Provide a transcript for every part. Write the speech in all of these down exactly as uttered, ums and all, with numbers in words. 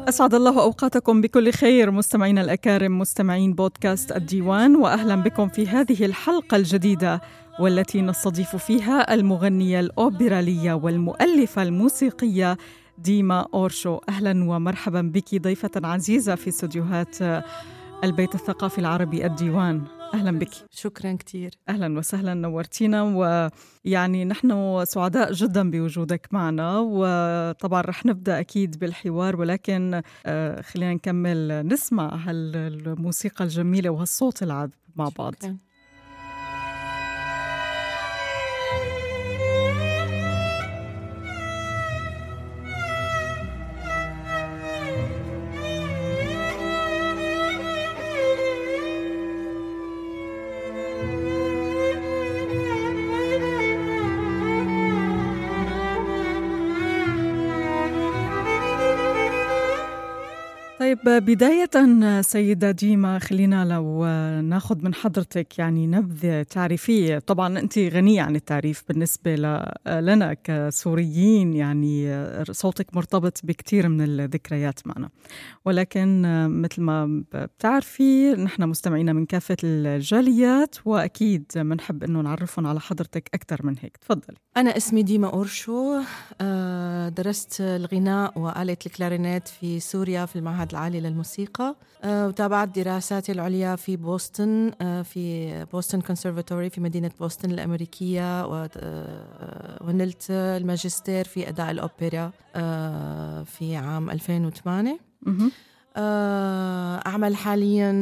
أسعد الله أوقاتكم بكل خير مستمعين الأكارم، مستمعين بودكاست الديوان، وأهلا بكم في هذه الحلقة الجديدة والتي نستضيف فيها المغنية الأوبرالية والمؤلفة الموسيقية ديما أورشو. أهلا ومرحبا بك ضيفة عزيزة في استوديوهات البيت الثقافي العربي الديوان. أهلا بك. شكرا كتير. أهلا وسهلا، نورتينا، ويعني نحن سعداء جدا بوجودك معنا، وطبعا رح نبدأ أكيد بالحوار، ولكن خلينا نكمل نسمع هالموسيقى الجميلة وهالصوت العذب مع بعض. شكرا. طيب بداية سيدة ديما، خلينا لو ناخذ من حضرتك يعني نبذة تعريفية. طبعا أنت غنية عن التعريف بالنسبة لنا كسوريين، يعني صوتك مرتبط بكتير من الذكريات معنا، ولكن مثل ما بتعرفي نحن مستمعين من كافة الجاليات، وأكيد منحب أنه نعرفهم على حضرتك أكثر من هيك. تفضلي. أنا اسمي ديما أورشو، درست الغناء وآلة الكلارينيت في سوريا في المعهد العالي للموسيقى، وتابعت دراساتي العليا في بوسطن في بوسطن كونسرفاتوري في مدينة بوسطن الأمريكية، ونلت الماجستير في أداء الأوبرا في عام ألفين وثمانية. أعمل حالياً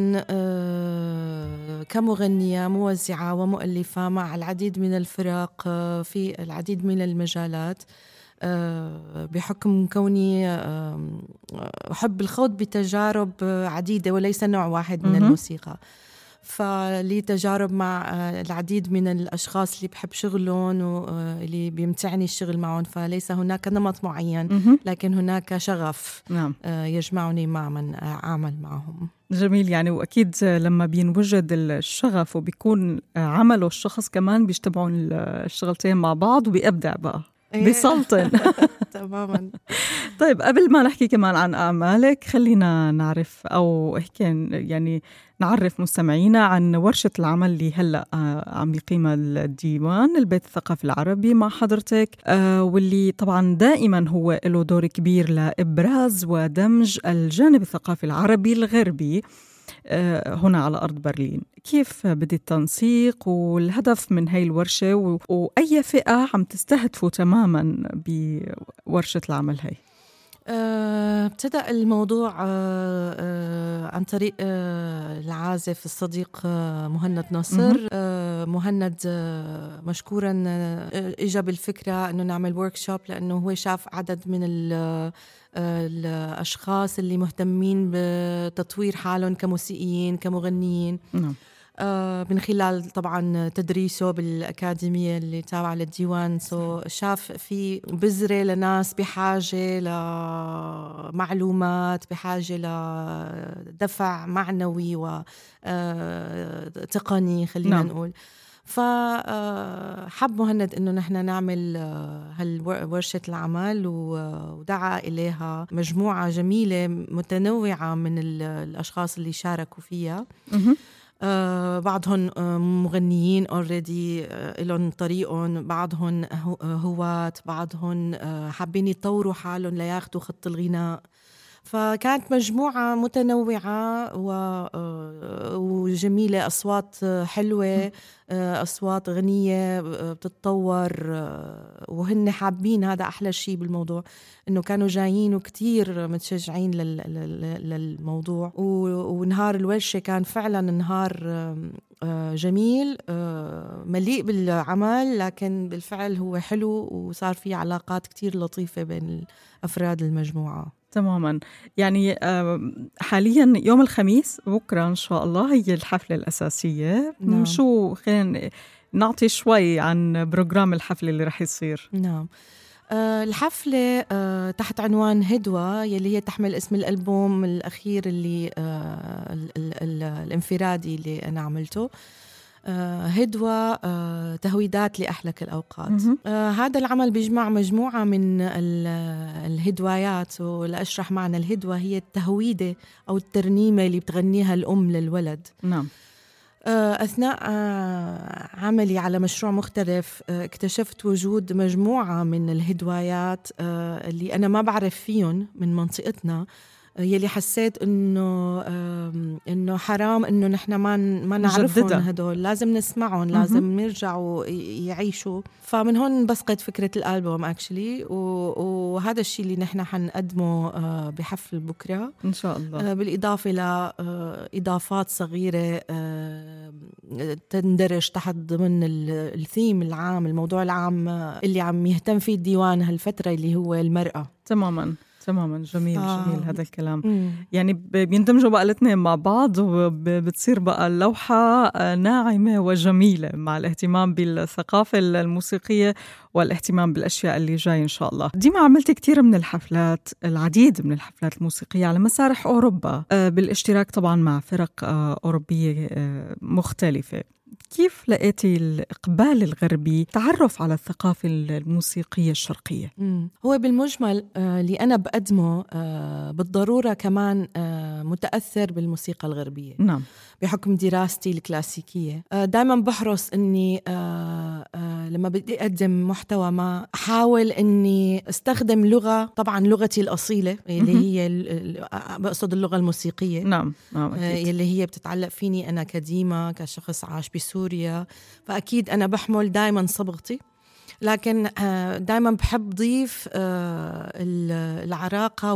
كمغنية موزعة ومؤلفة مع العديد من الفرق في العديد من المجالات، بحكم كوني أحب الخوض بتجارب عديدة وليس نوع واحد من الموسيقى. فلي تجارب مع العديد من الأشخاص اللي بحب شغلهم واللي بيمتعني الشغل معهم، فليس هناك نمط معين لكن هناك شغف نعم. يجمعني مع من أعمل معهم. جميل. يعني وأكيد لما بينوجد الشغف وبيكون عمله الشخص كمان بيجتمعوا الشغلتين مع بعض وبيبدع بقى بسلطن. تماما. طيب قبل ما نحكي كمان عن أعمالك، خلينا نعرف أو هيك يعني نعرف مستمعينا عن ورشة العمل اللي هلأ عم يقيمها الديوان البيت الثقافي العربي مع حضرتك، واللي طبعا دائما هو له دور كبير لإبراز ودمج الجانب الثقافي العربي الغربي هنا على أرض برلين. كيف بدي التنسيق والهدف من هاي الورشة، و... وأي فئة عم تستهدفوا تماما بورشة العمل هاي؟ ابتدأ الموضوع أه أه عن طريق أه العازف الصديق أه مهند ناصر. أه مهند أه مشكورا أه إجا بالفكرة أنه نعمل وركشوب، لأنه هو شاف عدد من الأشخاص اللي مهتمين بتطوير حالهم كموسيقيين كمغنيين. نعم. من خلال طبعا تدريسه بالأكاديمية اللي تابعة للديوان، سو شاف في بذرة لناس بحاجة لمعلومات، بحاجة لدفع معنوي وتقني خلينا نعم. نقول. فحب مهند إنه نحن نعمل هالورشة العمل، ودعا إليها مجموعة جميلة متنوعة من الأشخاص اللي شاركوا فيها. آه بعضهم آه مغنيين already آه لهم طريقهم، بعضهم هواة، بعضهم آه حابين يطوروا حالهم لياخدوا خط الغناء. فكانت مجموعة متنوعة وجميلة، أصوات حلوة، أصوات غنية بتتطور، وهن حابين. هذا أحلى شيء بالموضوع، إنه كانوا جايين وكتير متشجعين للموضوع. ونهار الورشة كان فعلا نهار جميل مليء بالعمل، لكن بالفعل هو حلو وصار فيه علاقات كتير لطيفة بين أفراد المجموعة. تماما. يعني حاليا يوم الخميس بكرة إن شاء الله هي الحفلة الأساسية. نعم. شو خلينا نعطي شوي عن بروجرام الحفلة اللي رح يصير؟ نعم. أه الحفلة أه تحت عنوان هدوة، يلي هي تحمل اسم الألبوم الأخير اللي أه ال ال ال الانفرادي اللي أنا عملته. هدوة تهويدات لأحلك الأوقات. هذا العمل بيجمع مجموعة من الهدوايات، ولأشرح معنى الهدوة هي التهويدة أو الترنيمة اللي بتغنيها الأم للولد. نعم. أثناء عملي على مشروع مختلف اكتشفت وجود مجموعة من الهدوايات اللي أنا ما بعرف فيهم من منطقتنا، يلي حسيت إنه إنه حرام إنه نحن ما ما نعرفهم هدول، لازم نسمعهم، لازم يرجعوا يعيشوا. فمن هون بسقط فكرة الألبوم أكشلي، وهذا الشيء اللي نحن حنقدمه بحفل بكرة إن شاء الله، بالإضافة لإضافات صغيرة تندرج تحت ضمن الثيم العام، الموضوع العام اللي عم يهتم فيه الديوان هالفترة اللي هو المرأة. تماما تماما. جميل آه. جميل هذا الكلام. مم. يعني بيندمجوا بقى الاثنين مع بعض، وبتصير بقى اللوحة ناعمة وجميلة مع الاهتمام بالثقافة الموسيقية والاهتمام بالأشياء اللي جاي إن شاء الله. ديما عملت كتير من الحفلات، العديد من الحفلات الموسيقية على مسارح أوروبا بالاشتراك طبعا مع فرق أوروبية مختلفة. كيف لقيتي الإقبال الغربي تعرف على الثقافة الموسيقية الشرقية؟ مم. هو بالمجمل آه اللي أنا بقدمه آه بالضرورة كمان آه متأثر بالموسيقى الغربية. نعم. بحكم دراستي الكلاسيكية آه دايما بحرص أني آه آه لما بدي أقدم محتوى ما أحاول أني أستخدم لغة، طبعا لغتي الأصيلة اللي هي بقصد اللغة الموسيقية. نعم. نعم آه اللي هي بتتعلق فيني أنا كديما كشخص عاش بسوريا، فأكيد أنا بحمل دايما صبغتي، لكن دايما بحب ضيف العراقة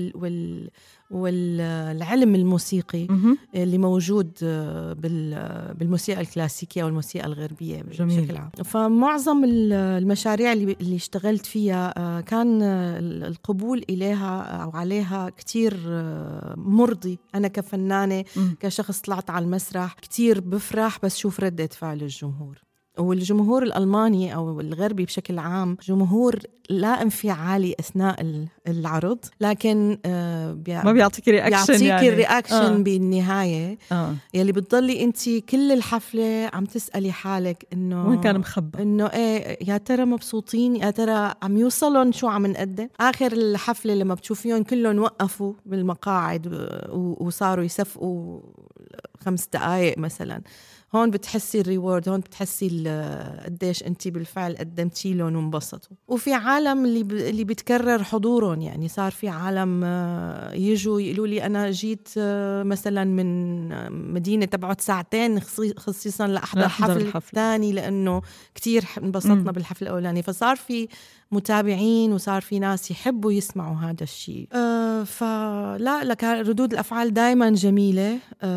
والعلم الموسيقي اللي موجود بالموسيقى الكلاسيكية والموسيقى الغربية بشكل عام. فمعظم المشاريع اللي اشتغلت فيها كان القبول إليها أو عليها كتير مرضي. أنا كفنانة كشخص طلعت على المسرح كتير بفرح بس شوف ردة فعل الجمهور، والجمهور الألماني أو الغربي بشكل عام جمهور لا انفعالي أثناء العرض، لكن آه ما بيعطيك رياكشن، بيعطيك يعني الرياكشن آه. بالنهاية آه. يلي بتضلي أنت كل الحفلة عم تسألي حالك إنه وين كان مخبى، إنه إيه يا ترى مبسوطين، يا ترى عم يوصلون شو عم نقدم. آخر الحفلة لما بتشوفيهم كلهم وقفوا بالمقاعد وصاروا يصفقوا خمس دقايق مثلا، هون بتحسي الريورد، هون بتحسي قديش انتي بالفعل قدمتي لهم وانبسطوا. وفي عالم اللي ب... اللي بتكرر حضورهم، يعني صار في عالم يجوا يقولوا لي انا جيت مثلا من مدينه تبعت ساعتين خصيصا لاحضر حفل ثاني لانه كتير انبسطنا بالحفل الاولاني. فصار في متابعين وصار في ناس يحبوا يسمعوا هذا الشيء. أه فلا لك ردود الأفعال دايما جميلة.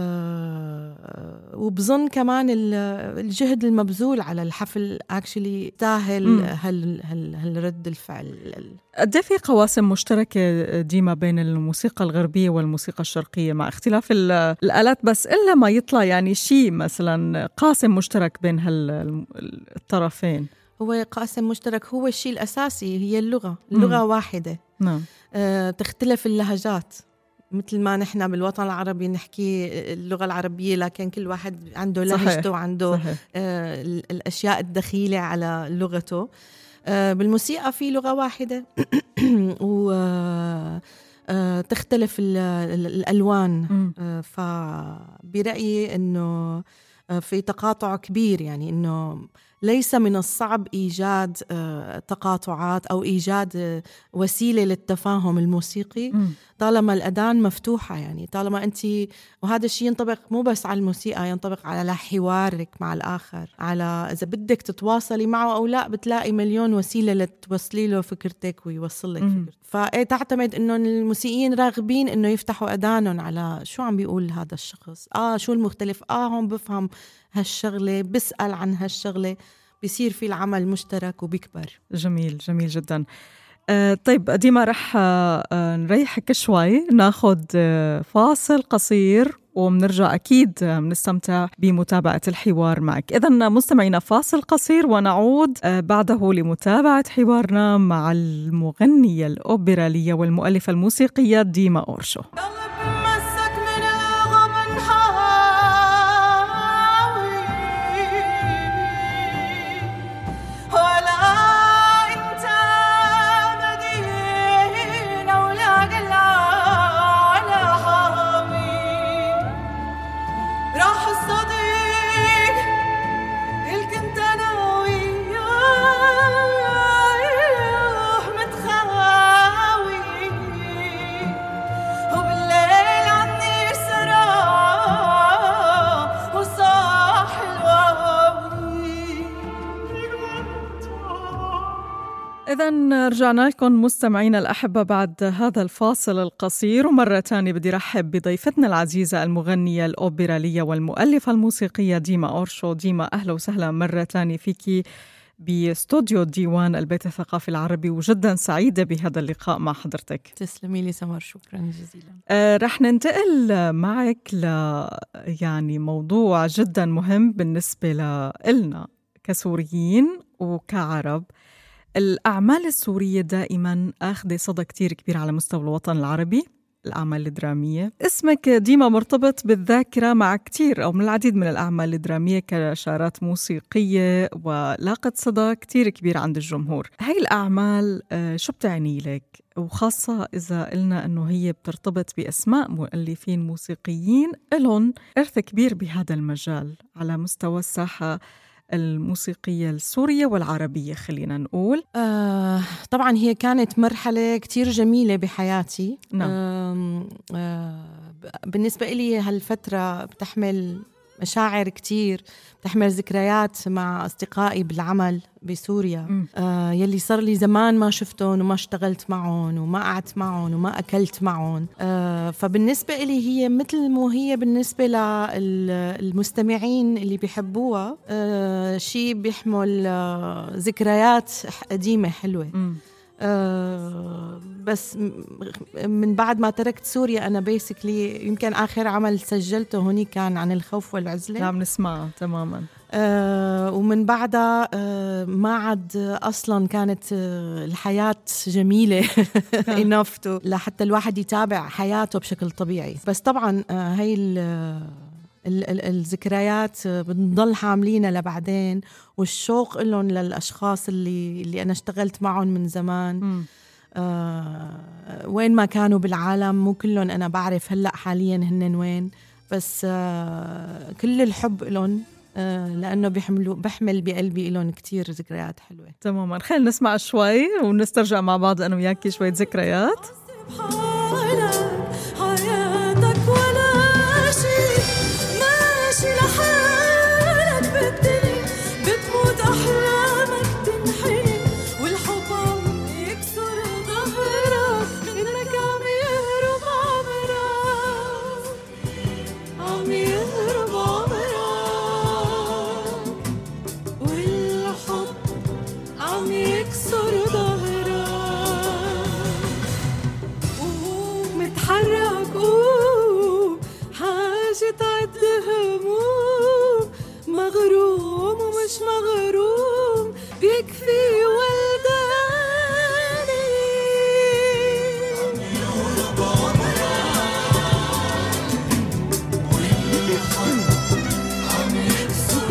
أه وبظن كمان الجهد المبذول على الحفل actually تاهل هال هال هالرد الفعل. قد في قواسم مشتركة ديما بين الموسيقى الغربية والموسيقى الشرقية مع اختلاف الآلات، بس إلا ما يطلع يعني شيء مثلا قاسم مشترك بين هالطرفين؟ هو قاسم مشترك، هو الشيء الأساسي هي اللغة. اللغة مم. واحدة. نعم. أه تختلف اللهجات، مثل ما نحن بالوطن العربي نحكي اللغة العربية، لكن كل واحد عنده لهجته وعنده أه الأشياء الدخيلة على لغته. أه بالموسيقى في لغة واحدة و أه تختلف الألوان. أه فبرأيي أنه في تقاطع كبير، يعني أنه ليس من الصعب إيجاد تقاطعات أو إيجاد وسيلة للتفاهم الموسيقي طالما الأذان مفتوحة. يعني طالما أنت، وهذا الشيء ينطبق مو بس على الموسيقى، ينطبق على حوارك مع الآخر، على إذا بدك تتواصلي معه أو لا بتلاقي مليون وسيلة لتوصلي له فكرتك ويوصل لك فكرتك. فتعتمد إنه الموسيقيين راغبين إنه يفتحوا أذانهم على شو عم بيقول هذا الشخص، آه شو المختلف، آه هم بفهم هالشغلة، بسأل عن هالشغلة، بيصير في العمل مشترك وبيكبر. جميل جميل جدا. آه طيب ديما رح آه نريحك شوي، ناخد آه فاصل قصير ومنرجع أكيد بنستمتع بمتابعة الحوار معك. إذن مستمعينا فاصل قصير ونعود آه بعده لمتابعة حوارنا مع المغنية الأوبرالية والمؤلفة الموسيقية ديما أورشو. إذن رجعنا لكم مستمعينا الأحبة بعد هذا الفاصل القصير، ومرة تانية بدي رحب بضيفتنا العزيزة المغنية الأوبرالية والمؤلفة الموسيقية ديما أورشو. ديما أهلا وسهلا مرة تانية فيكي باستوديو ديوان البيت الثقافي العربي، وجدا سعيدة بهذا اللقاء مع حضرتك. تسلمي لي سمر، شكرا جزيلا. آه رح ننتقل معك ل يعني موضوع جدا مهم بالنسبة لنا كسوريين وكعرب. الأعمال السورية دائما أخذ صدى كتير كبير على مستوى الوطن العربي، الأعمال الدرامية. اسمك ديما مرتبط بالذاكرة مع كتير أو من العديد من الأعمال الدرامية كشارات موسيقية، ولاقت صدى كتير كبير عند الجمهور. هاي الأعمال شو بتعني لك؟ وخاصة إذا قلنا أنه هي بترتبط بأسماء مؤلفين موسيقيين لهم إرث كبير بهذا المجال على مستوى الساحة الموسيقية السورية والعربية، خلينا نقول. آه طبعا هي كانت مرحلة كتير جميلة بحياتي. نعم. آه آه بالنسبة إلي هالفترة بتحمل مشاعر كتير، بتحمل ذكريات مع أصدقائي بالعمل بسوريا، آه يلي صار لي زمان ما شفتهم وما اشتغلت معهم وما قعدت معهم وما أكلت معهم. آه فبالنسبة إلي هي مثل مو هي بالنسبة للمستمعين اللي بيحبوها آه شيء بيحمل آه ذكريات قديمة حلوة. م. آه بس من بعد ما تركت سوريا أنا بيسكلي يمكن آخر عمل سجلته هوني كان عن الخوف والعزلة. نعم نسمعه تماما. آه ومن بعدها آه ما عاد أصلا كانت آه الحياة جميلة إنفتو لحتى الواحد يتابع حياته بشكل طبيعي. بس طبعا آه هاي الذكريات بنضل حاملينها لبعدين، والشوق لهم للأشخاص اللي اللي أنا اشتغلت معهم من زمان. آه وين ما كانوا بالعالم، مو كلهم أنا بعرف هلأ حاليا هن وين، بس آه كل الحب لهم آه لأنه بيحملوا بحمل بقلبي لهم كتير ذكريات حلوة. تماما. خلينا نسمع شوي ونسترجع مع بعض أنا وياكي شوية ذكريات. مغروم ومش مغروم بيكفي ولداني واللي حب عم يكسر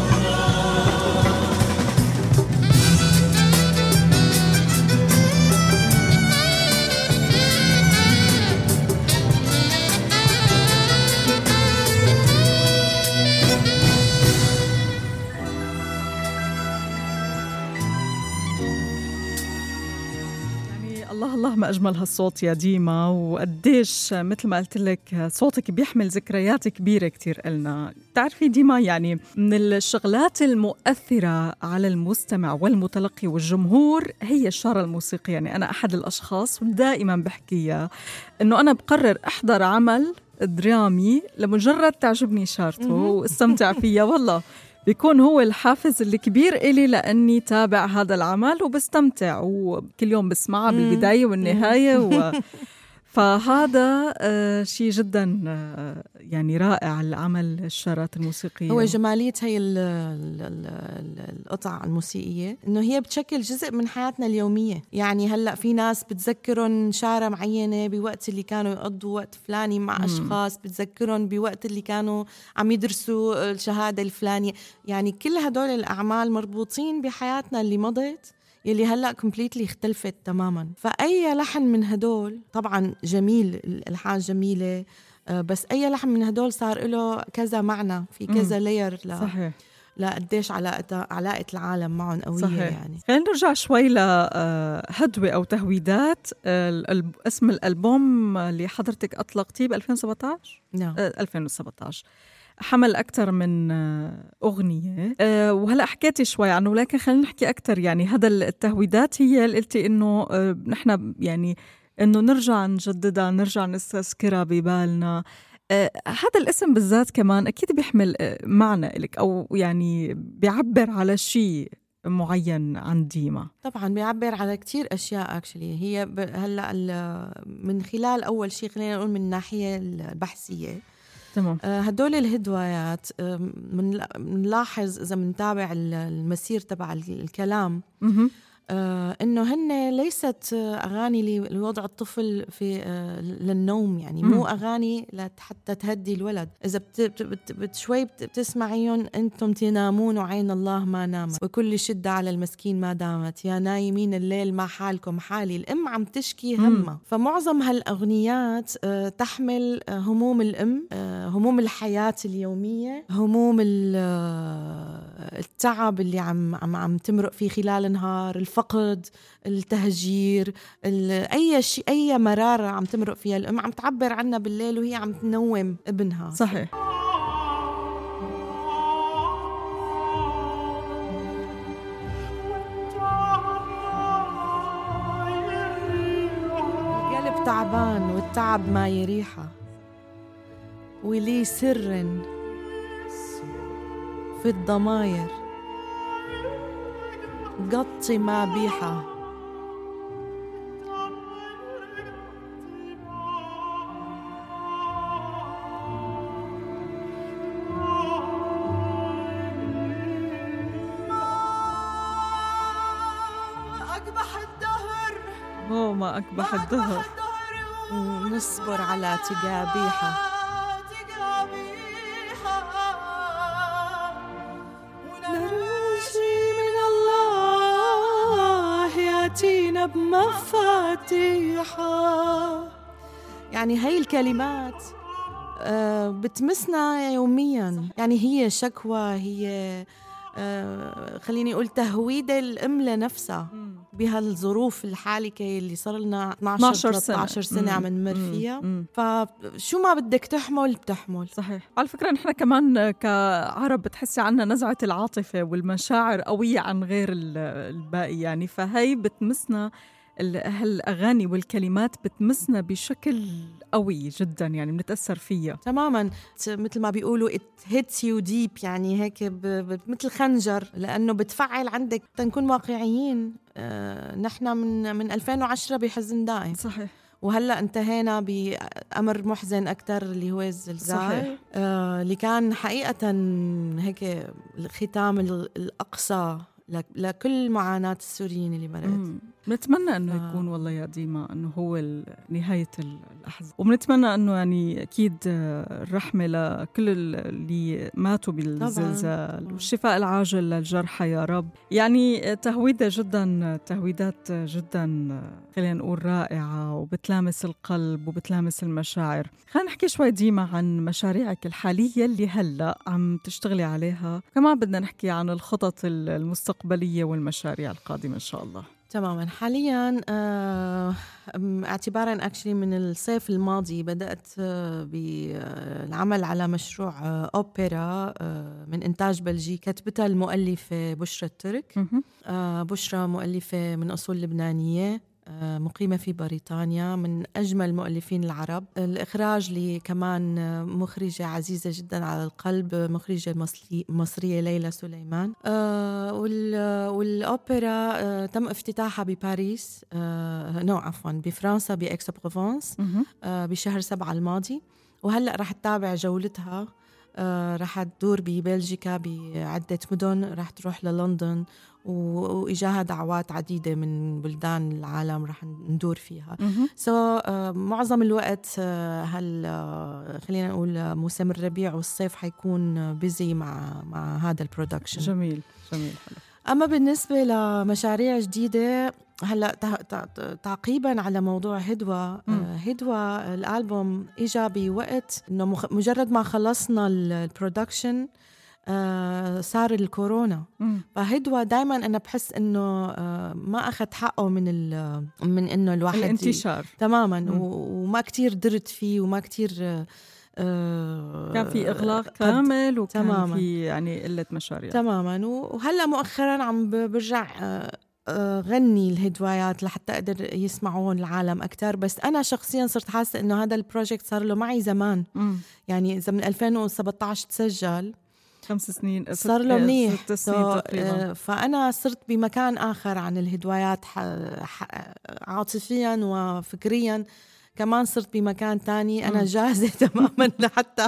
الله ما أجمل هالصوت يا ديما، وقديش مثل ما قلت لك صوتك بيحمل ذكريات كبيرة كتير إلنا. تعرفي ديما يعني من الشغلات المؤثرة على المستمع والمتلقي والجمهور هي الشارة الموسيقية. يعني أنا أحد الأشخاص ودائما بحكيها إنه أنا بقرر أحضر عمل درامي لمجرد تعجبني شارته واستمتع فيها، والله بيكون هو الحافز الكبير إلي لأني تابع هذا العمل وبستمتع وكل يوم بسمعها بالبداية والنهاية و... فهذا آه شيء جدا آه يعني رائع العمل الشارات الموسيقية. هو جمالية هي ال ال ال ال القطع الموسيقية إنه هي بتشكل جزء من حياتنا اليومية. يعني هلأ في ناس بتذكرون شارة معينة بوقت اللي كانوا يقضوا وقت فلاني مع مم. أشخاص، بتذكرون بوقت اللي كانوا عم يدرسوا الشهادة الفلانية. يعني كل هدول الأعمال مربوطين بحياتنا اللي مضت يلي هلأ كومبليتلي اختلفت تماماً. فأي لحن من هدول طبعاً جميل، الألحان جميلة، بس أي لحن من هدول صار له كذا معنى، في كذا لاير ل... صحيح. لا قديش علاقة علاقة العالم معهم قوية. صحيح. يعني خلينا نرجع شوي لهدوة أو تهويدات. اسم الألبوم اللي حضرتك أطلقتيه ب ألفين وسبعة عشر. نعم. ألفين وسبعة عشر حمل أكتر من أغنية. أه وهلأ حكيتي شوي عنه، ولكن خلينا نحكي أكتر. يعني هذا التهويدات هي اللي قلتي إنه أه نحن يعني إنه نرجع نجددها، نرجع نستذكرها ببالنا. أه هذا الاسم بالذات كمان أكيد بيحمل معنى لك، أو يعني بيعبر على شيء معين عن ديما. طبعا بيعبر على كتير أشياء أكشلي. هي هلأ من خلال أول شيء خلينا نقول من الناحية البحثية، تمام. آه هدول الهدوايات بنلاحظ آه إذا بنتابع المسير تبع الكلام م- آه إنه هن ليست أغاني لوضع الطفل في آه للنوم، يعني مو أغاني حتى تهدي الولد. إذا بت بت بت شوي بتسمعيهم، أنتم تنامون وعين الله ما نامت، وكل شدة على المسكين ما دامت، يا نايمين الليل ما حالكم حالي. الأم عم تشكي همها. فمعظم هالأغنيات آه تحمل آه هموم الأم، آه هموم الحياة اليومية، هموم التعب اللي عم عم عم تمرق فيه خلال النهار، الفقد، التهجير، أي شيء، أي مرارة عم تمرق فيها الأم عم تعبر عنها بالليل وهي عم تنوم ابنها. صحيح. القلب تعبان والتعب ما يريحه، ولي سر في الضماير قطي ما بيحة. أقبح الدهر، هو ما أقبح الدهر، نصبر على تقابيحة. ياتينا بمفاتيحها. يعني هاي الكلمات آه بتمسنا يوميا. يعني هي شكوى، هي آه خليني أقول تهويدة الأم لنفسها بهالظروف الحالكة اللي صار لنا اثناشر ثلاثة عشر سنة عم نمر فيها. فشو ما بدك تحمل بتحمل. صحيح. على فكرة نحن كمان كعرب بتحسي عنا نزعة العاطفة والمشاعر قوية عن غير الباقي، يعني فهي بتمسنا هالأغاني والكلمات بتمسنا بشكل قوي جدا، يعني بنتأثر فيها تماما. مثل ما بيقولوا it hits you deep، يعني هيك مثل خنجر، لأنه بتفعل عندك. تنكون واقعيين، آه نحن من من ألفين وعشرة بحزن دائم. صحيح. وهلأ انتهينا بأمر محزن أكتر اللي هو الزلزال. صحيح. آه اللي كان حقيقة هيك الختام الأقصى لكل معاناة السوريين اللي مرقت. بنتمنى أنه آه. يكون والله يا ديما أنه هو نهاية الأحزان، وبنتمنى أنه يعني أكيد الرحمة لكل اللي ماتوا بالزلزال، والشفاء العاجل للجرحى يا رب. يعني تهويدة جدا، تهويدات جدا خلينا نقول رائعة، وبتلامس القلب وبتلامس المشاعر. خلينا نحكي شوي ديما عن مشاريعك الحالية اللي هلأ عم تشتغلي عليها، كمان بدنا نحكي عن الخطط المستقبلية والمشاريع القادمة إن شاء الله. تماما. حاليا آه اعتبارا اكشلي من الصيف الماضي بدأت آه بالعمل على مشروع آه أوبرا آه من إنتاج بلجي، كتبتها المؤلفة بشرى الترك. آه بشرى مؤلفة من أصول لبنانية، مقيمة في بريطانيا، من أجمل المؤلفين العرب. الإخراج اللي كمان مخرجة عزيزة جدا على القلب، مخرجة مصرية ليلى سليمان. آه والأوبرا آه تم افتتاحها بباريس، آه نو عفوا بفرنسا بإكس-بروفنس آه بشهر سبعة الماضي، وهلأ رح تتابع جولتها. آه رح تدور ببلجيكا بعدة مدن، رح تروح للندن، وإجاها دعوات عديدة من بلدان العالم رح ندور فيها. سو so, uh, معظم الوقت uh, هل uh, خلينا نقول موسم الربيع والصيف حيكون بيزي مع مع هذا البرودكشن. جميل جميل حلو. أما بالنسبة لمشاريع جديدة هلا تعقيبا على موضوع هدوة، uh, هدوة الألبوم إجا بوقت إنه مخ... مجرد ما خلصنا البرودكشن آه صار الكورونا. مم. فهدوة دايما أنا بحس إنه آه ما أخذ حقه من من إنه الواحد الانتشار تماما، وما كتير درت فيه وما كتير آه كان في إغلاق كامل وكان تماماً. في يعني قلة مشاريع تماما. وهلا مؤخرا عم برجع غني الهدوايات لحتى أقدر يسمعون العالم أكتر. بس أنا شخصيا صرت حاسة إنه هذا البروجكت صار له معي زمان. مم. يعني إذا من ألفين وسبعطعش تسجل خمس سنين صار له منيح. ست سنين تقريبا. فأنا صرت بمكان آخر عن الهدوايات عاطفيا وفكريا كمان صرت بمكان تاني. أنا جاهزة تماما لحتى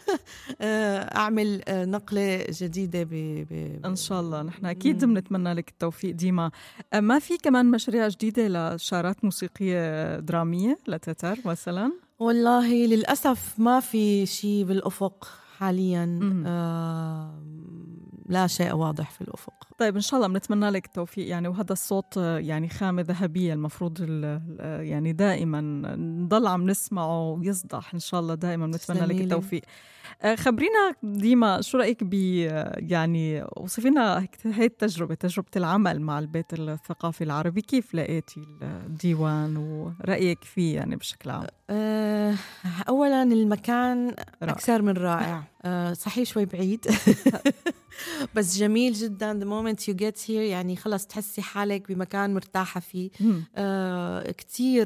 أعمل نقلة جديدة ب... ب... إن شاء الله. نحن أكيد بنتمنى لك التوفيق ديما. ما في كمان مشاريع جديدة لشارات موسيقية درامية لتتر مثلا؟ والله للأسف ما في شيء بالأفق حاليا. آه لا شيء واضح في الأفق. طيب إن شاء الله بنتمنى لك التوفيق يعني. وهذا الصوت يعني خامة ذهبية المفروض يعني دائما نضل عم نسمعه ويصدح إن شاء الله. دائما بنتمنى لك التوفيق. خبرينا ديما شو رأيك ب يعني وصفينا هاي التجربة تجربة العمل مع البيت الثقافي العربي. كيف لقيتي الديوان ورأيك فيه يعني بشكل عام؟ أه أولا المكان رائع. أكثر من رائع. أه صحيح شوي بعيد بس جميل جدا. the moment you get here يعني خلص تحسي حالك بمكان مرتاحة فيه. أه كتير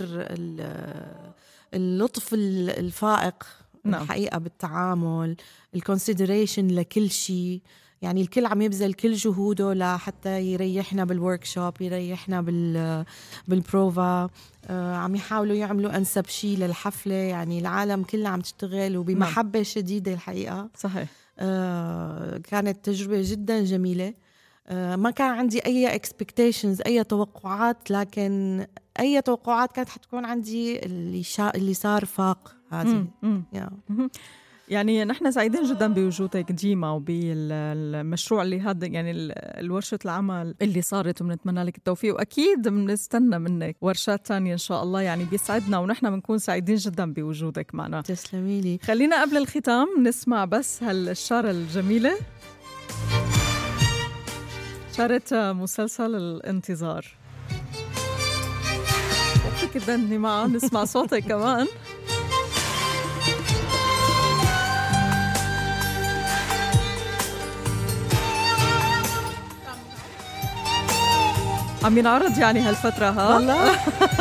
اللطف الفائق نعم. الحقيقة بالتعامل الكونسيدريشن لكل شيء. يعني الكل عم يبذل كل جهوده لحتى يريحنا بالوركشوب يريحنا بال بالبروفا. آه عم يحاولوا يعملوا أنسب شيء للحفلة. يعني العالم كله عم تشتغل وبمحبة شديدة الحقيقة. صحيح. آه كانت تجربة جدا جميلة. آه ما كان عندي أي expectations أي توقعات. لكن أي توقعات كانت حتكون عندي اللي, شا... اللي صار فاق هذه. yeah. يعني نحن سعيدين جدا بوجودك ديما وبالمشروع اللي هذا يعني الورشة العمل اللي صارت. وبنتمنى لك التوفيق وأكيد بنستنى منك ورشات تانية إن شاء الله. يعني بيسعدنا ونحن بنكون سعيدين جدا بوجودك معنا. تسلمي لي. خلينا قبل الختام نسمع بس هالشارة الجميلة شارة مسلسل الانتظار. وفكر دني معه نسمع صوتك كمان. عم ينعرض يعني هالفترة ها؟ والله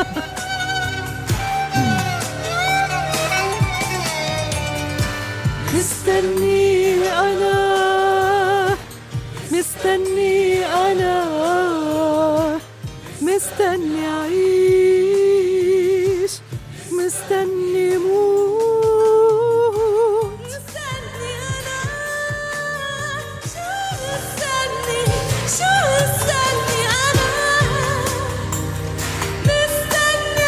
مستني أنا مستني أنا مستني أعيش مستني موت مستني أنا شو مستني شو مستني أنا مستني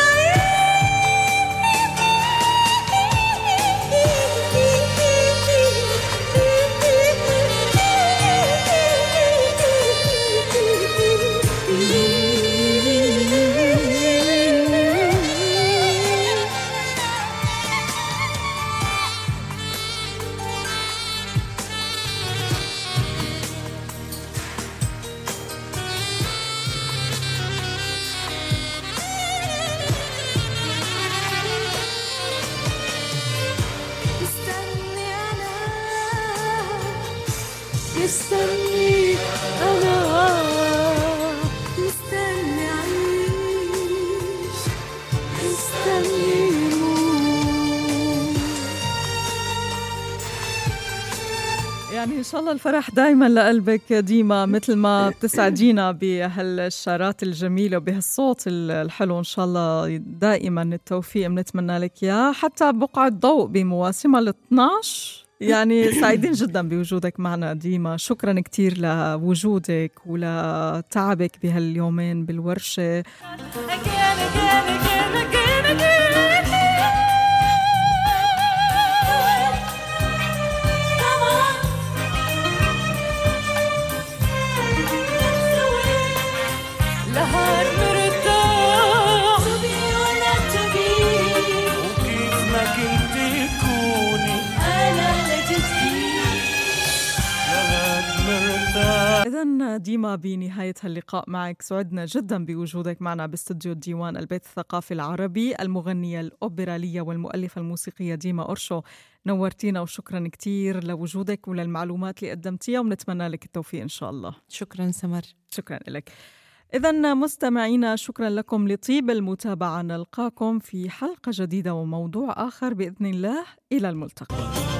مستني أنا مستني أعيش مستني موت. يعني إن شاء الله الفرح دايما لقلبك ديما مثل ما بتسعدينا بهالشارات الجميلة وبهالصوت الحلو. إن شاء الله دائما التوفيق بنتمنى لك يا حتى بقعة ضوء بمواسمها الاثناش. يعني سعيدين جدا بوجودك معنا ديما. شكرا كتير لوجودك ولتعبك بهاليومين بالورشة. لهار مرتاح ولا تبي وكيف ما كنت تكوني أنا اللي تدفي لهار مرتاح. إذن ديما بنهاية هاللقاء معك سعدنا جدا بوجودك معنا باستوديو ديوان البيت الثقافي العربي. المغنية الأوبرالية والمؤلفة الموسيقية ديما أورشو، نورتينا وشكرا كتير لوجودك وللمعلومات اللي قدمتيها، ونتمنى لك التوفيق إن شاء الله. شكرا سمر. شكرا لك. إذن مستمعينا شكرا لكم لطيب المتابعة، نلقاكم في حلقة جديدة وموضوع آخر بإذن الله، إلى الملتقى.